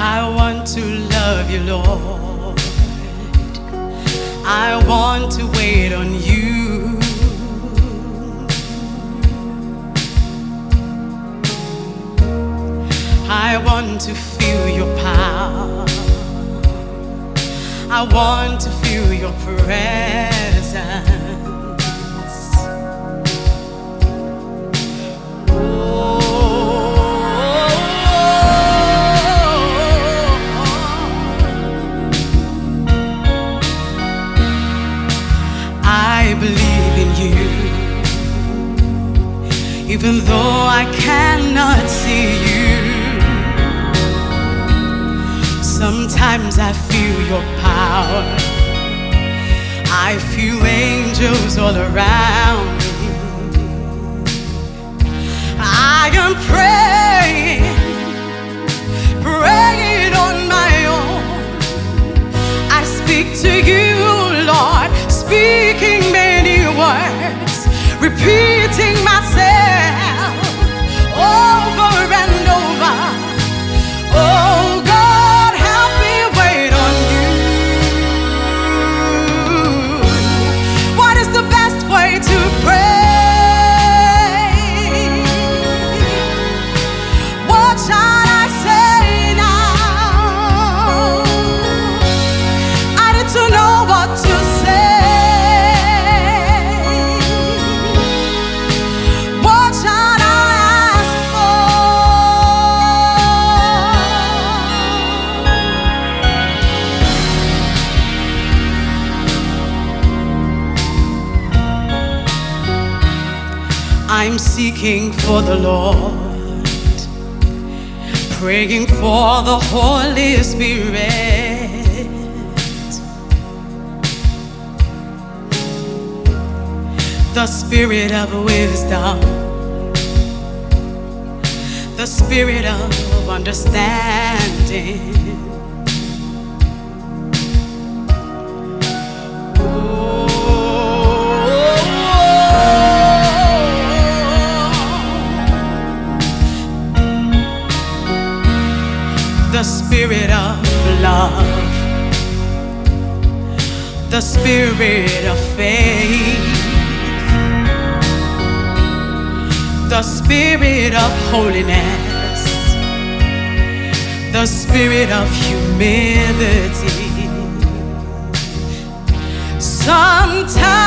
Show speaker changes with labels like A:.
A: I want to love you, Lord. I want to wait on you. I want to feel your power. I want to feel your presence. I believe in you, even though I cannot see you. Sometimes I feel your power. I feel angels all around me. I am praying, praying on my own. I speak to you, Lord, speaking many words, repeating myself over and over. Oh God, help me wait on you. What is the best way to pray? What shall I say now? I need to know what to say. I'm seeking for the Lord, praying for the Holy Spirit. The Spirit of wisdom, the Spirit of understanding. The Spirit of love, the Spirit of faith, the Spirit of holiness, the Spirit of humility. Sometimes